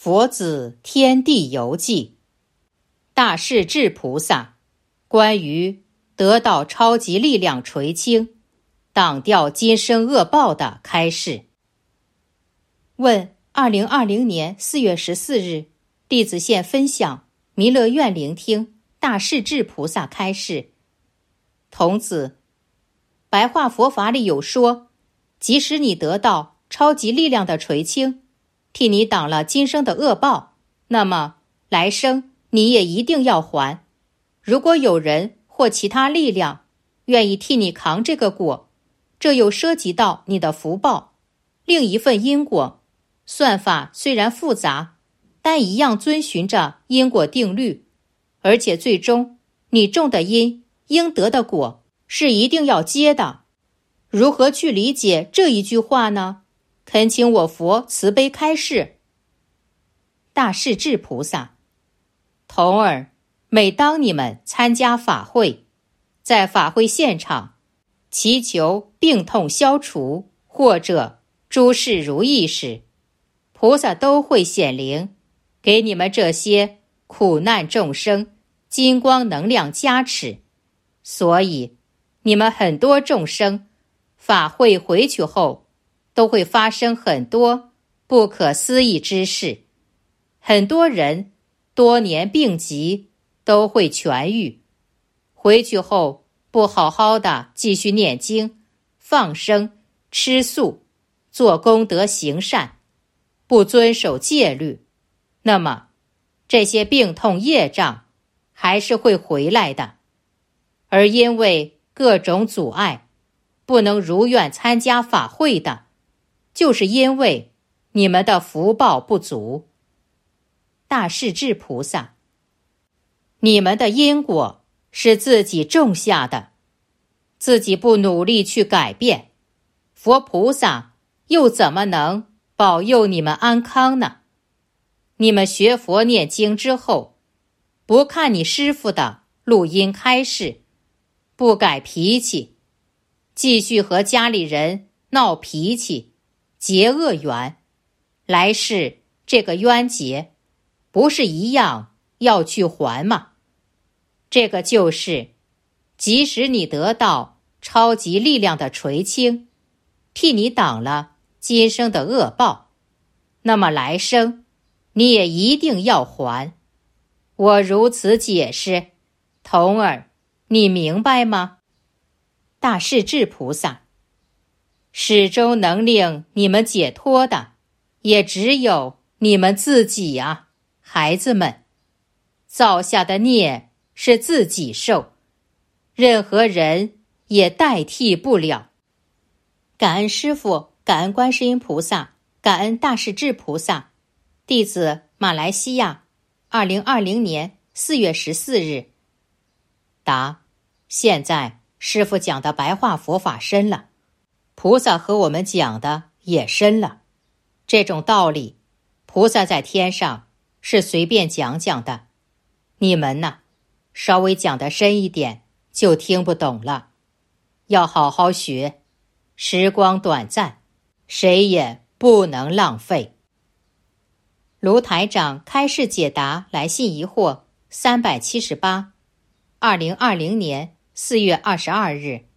佛子天地游记，大势至菩萨关于得到超级力量垂青，挡掉今生恶报的开示。问2020年4月14日，弟子现分享弥勒院聆听大势至菩萨开示。童子，白话佛法里有说，即使你得到超级力量的垂青，替你挡了今生的恶报，那么来生你也一定要还。如果有人或其他力量愿意替你扛这个果，这又涉及到你的福报，另一份因果。算法虽然复杂，但一样遵循着因果定律，而且最终你种的因应得的果是一定要结的。如何去理解这一句话呢？恳请我佛慈悲开示。大势至菩萨，童儿，每当你们参加法会，在法会现场祈求病痛消除或者诸事如意时，菩萨都会显灵，给你们这些苦难众生金光能量加持。所以你们很多众生法会回去后都会发生很多不可思议之事，很多人多年病疾都会痊愈，回去后不好好的继续念经、放生、吃素、做功德行善，不遵守戒律，那么这些病痛业障还是会回来的。而因为各种阻碍，不能如愿参加法会的，就是因为你们的福报不足。大势至菩萨，你们的因果是自己种下的，自己不努力去改变，佛菩萨又怎么能保佑你们安康呢？你们学佛念经之后，不看你师父的录音开示，不改脾气，继续和家里人闹脾气，结恶缘，来世这个冤结不是一样要去还吗？这个就是，即使你得到超级力量的垂青，替你挡了今生的恶报，那么来生你也一定要还。我如此解释，童儿，你明白吗？大势至菩萨，始终能令你们解脱的也只有你们自己啊，孩子们。造下的孽是自己受，任何人也代替不了。感恩师父，感恩观世音菩萨，感恩大势至菩萨。弟子马来西亚2020年4月14日。答：现在师父讲的白话佛法深了，菩萨和我们讲的也深了。这种道理，菩萨在天上是随便讲讲的，你们呢，稍微讲得深一点就听不懂了。要好好学，时光短暂，谁也不能浪费。卢台长开示解答来信疑惑378，2020年4月22日。